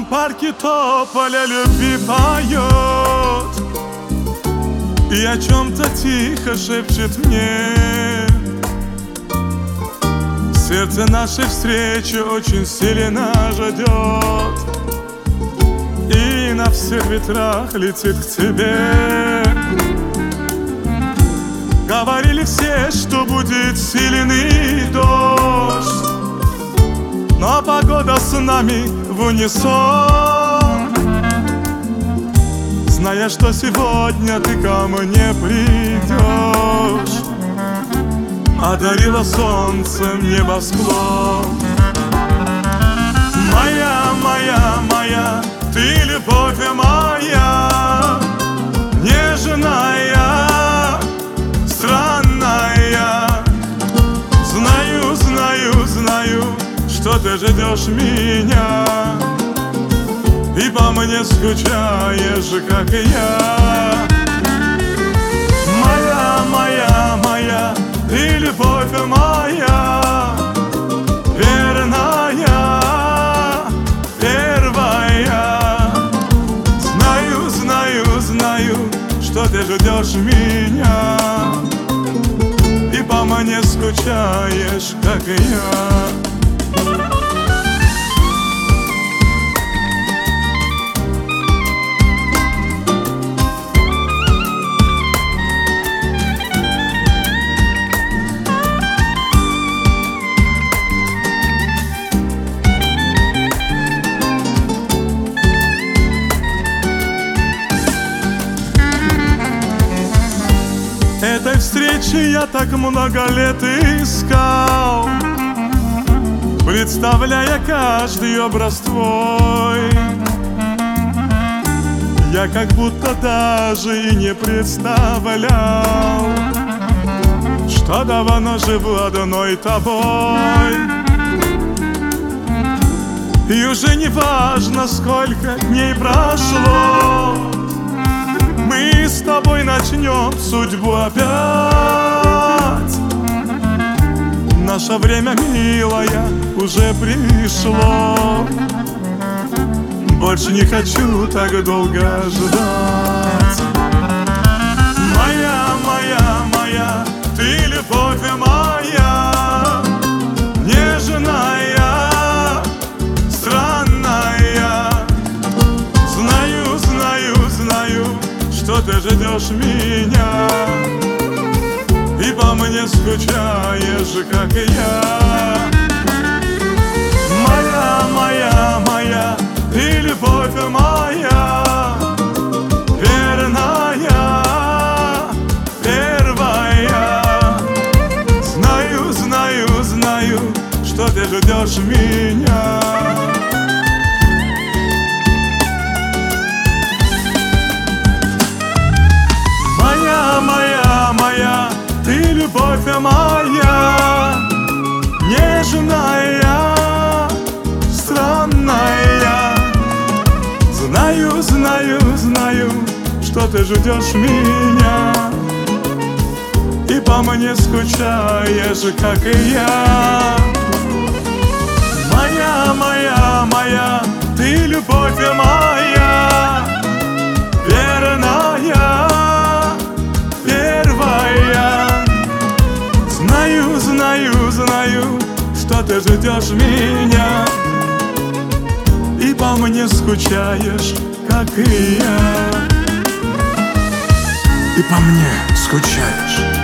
том парке тополя любви поет и о чем-то тихо шепчет мне. Сердце нашей встречи очень сильно ждет и на всех ветрах летит к тебе. Говорили все, что будет сильный дождь, но погода с нами в унисон. Зная, что сегодня ты ко мне придешь, одарила солнцем небосклон. Моя, моя, моя, ты любовь моя, нежная, странная. Знаю, знаю, знаю, что ты ждешь меня и по мне скучаешь, как и я. Моя, моя, моя, ты любовь моя, верная, первая. Знаю, знаю, знаю, что ты ждешь меня и по мне скучаешь, как и я. Этой встречи я так много лет искал, представляя каждый образ твой. Я как будто даже и не представлял, что давно живу одной тобой. И уже не важно, сколько дней прошло, мы с тобой начнем судьбу опять. Наше время, милая, уже пришло. Больше не хочу так долго ждать. Моя, моя, моя, ты любовь моя, нежная, странная. Знаю, знаю, знаю, что ты ждешь меня и по мне скучаешь, как и я. Моя, моя, моя, ты любовь моя, верная, первая. Знаю, знаю, знаю, что ты ждешь меня. Моя, моя, ты любовь моя, нежная, странная. Знаю, знаю, знаю, что ты ждешь меня и по мне скучаешь, как и я. Моя, моя, моя, ты любовь моя, верная, первая. Знаю, знаю, знаю, что ты ждешь меня и по мне скучаешь, как и я. И по мне скучаешь.